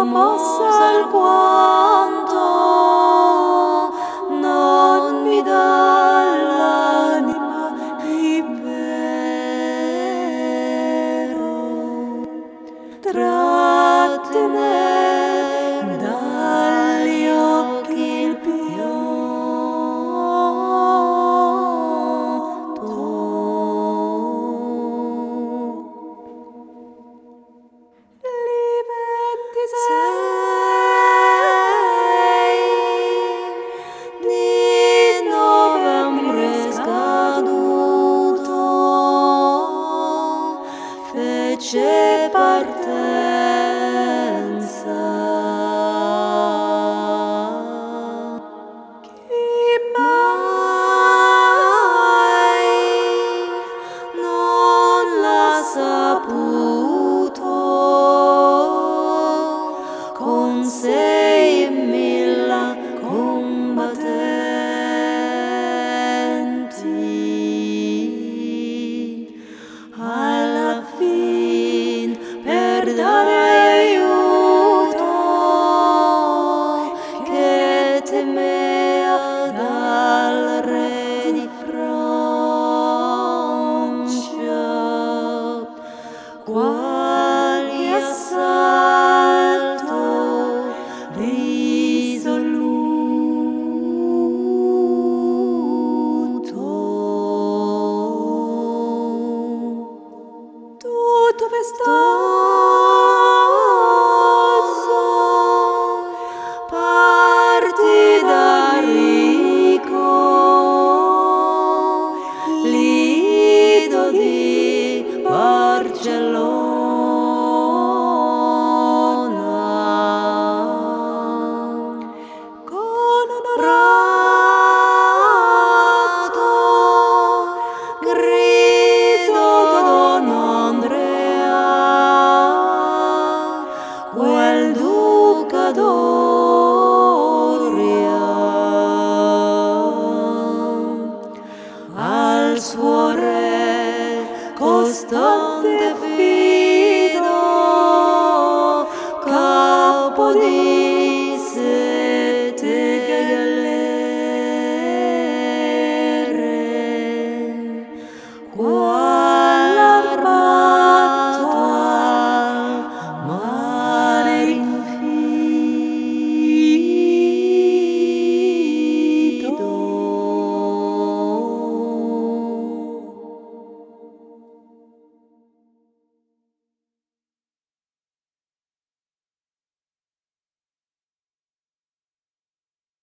mossa alquanto non mi dà l'anima impero trattener dagli occhi il pianto. Sei di novembre scaduto fece partenza. Chi mai non l'ha saputo con 6.000 combattenti alla fin per dare aiuto che temea dal re di Francia qualche assalto risoluto. Tutto festoso partì da Rico, lido di Barcellona, con onorato grido Don Andrea, quel duca